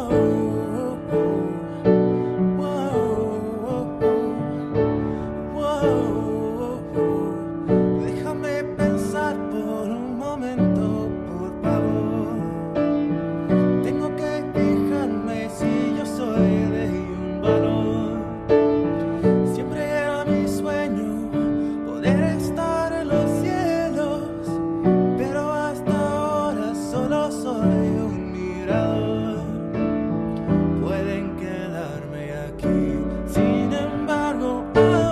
Déjame pensar por un momento, por favor. Tengo que fijarme si yo soy de un valor. Siempre era mi sueño poder estar en los cielos, pero hasta ahora solo soy un mirador. Pueden quedarme aquí, sin embargo,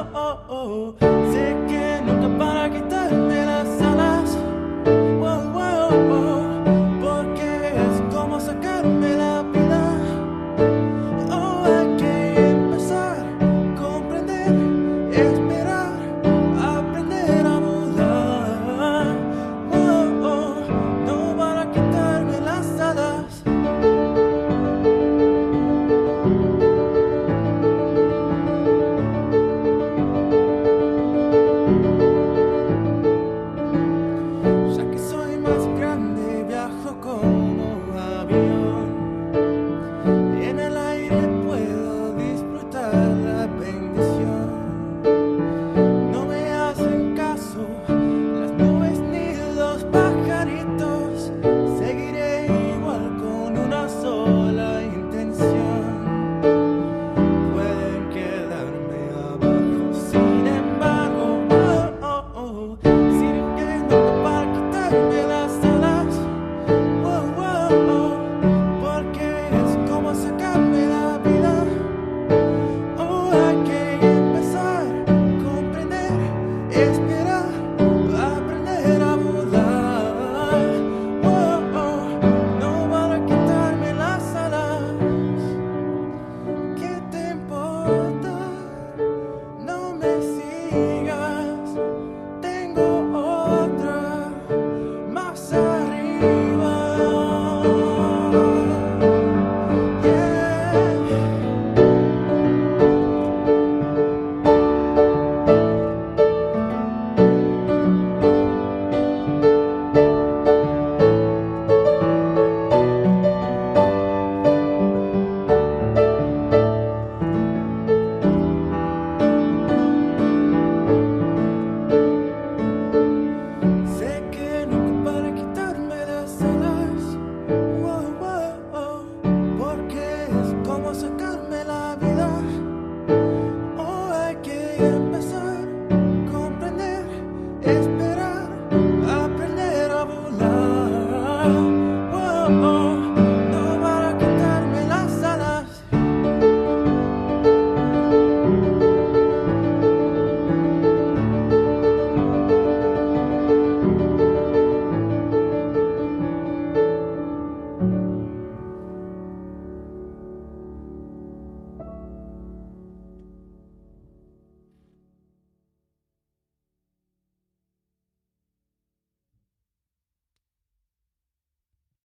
sé que nunca van a quitarme las alas, porque es como sacarme la vida. Hay que empezar, comprender, esperar, aprender a volar. No van a quitarme las alas. Ya que soy más grande, viajo como avión.